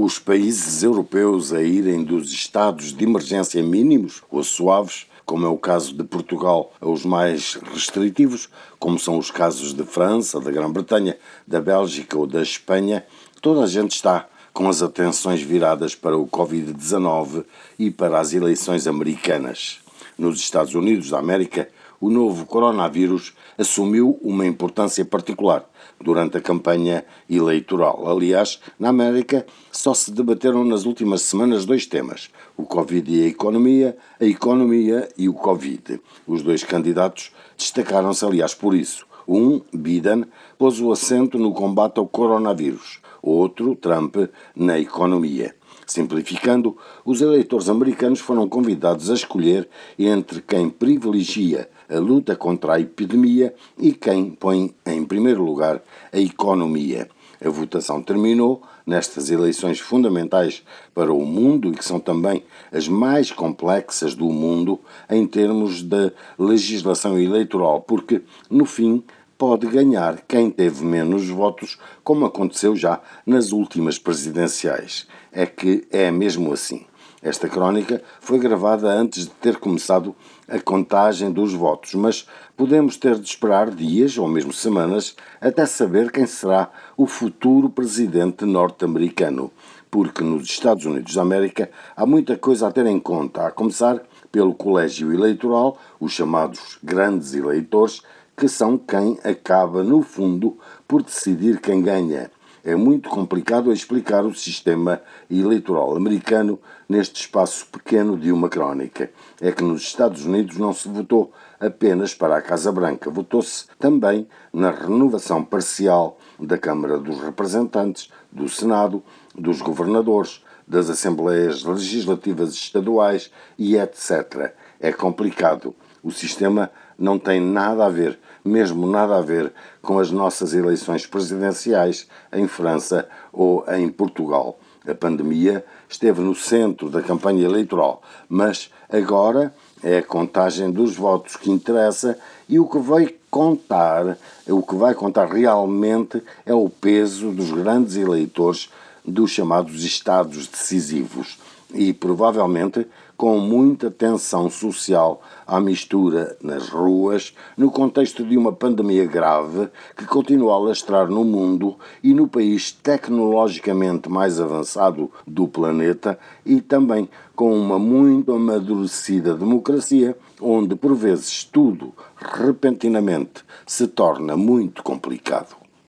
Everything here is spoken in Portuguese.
Os países europeus a irem dos estados de emergência mínimos ou suaves, como é o caso de Portugal, aos mais restritivos, como são os casos de França, da Grã-Bretanha, da Bélgica ou da Espanha, toda a gente está com as atenções viradas para o Covid-19 e para as eleições americanas. Nos Estados Unidos da América, o novo coronavírus assumiu uma importância particular durante a campanha eleitoral. Aliás, na América só se debateram nas últimas semanas dois temas: o Covid e a economia e o Covid. Os dois candidatos destacaram-se, aliás, por isso. Biden, pôs o acento no combate ao coronavírus. Outro, Trump, na economia. Simplificando, os eleitores americanos foram convidados a escolher entre quem privilegia a luta contra a epidemia e quem põe em primeiro lugar a economia. A votação terminou nestas eleições fundamentais para o mundo e que são também as mais complexas do mundo em termos de legislação eleitoral, porque, no fim, pode ganhar quem teve menos votos, como aconteceu já nas últimas presidenciais. É que é mesmo assim. Esta crónica foi gravada antes de ter começado a contagem dos votos, mas podemos ter de esperar dias ou mesmo semanas até saber quem será o futuro presidente norte-americano, porque nos Estados Unidos da América há muita coisa a ter em conta, a começar pelo colégio eleitoral, os chamados grandes eleitores, que são quem acaba, no fundo, por decidir quem ganha. É muito complicado explicar o sistema eleitoral americano neste espaço pequeno de uma crónica. É que nos Estados Unidos não se votou apenas para a Casa Branca, votou-se também na renovação parcial da Câmara dos Representantes, do Senado, dos governadores, das Assembleias Legislativas Estaduais e etc. É complicado. O sistema não tem nada a ver, mesmo nada a ver, com as nossas eleições presidenciais em França ou em Portugal. A pandemia esteve no centro da campanha eleitoral, mas agora é a contagem dos votos que interessa e o que vai contar realmente é o peso dos grandes eleitores dos chamados estados decisivos e, provavelmente, com muita tensão social à mistura nas ruas, no contexto de uma pandemia grave que continua a alastrar no mundo e no país tecnologicamente mais avançado do planeta e também com uma muito amadurecida democracia, onde por vezes tudo repentinamente se torna muito complicado.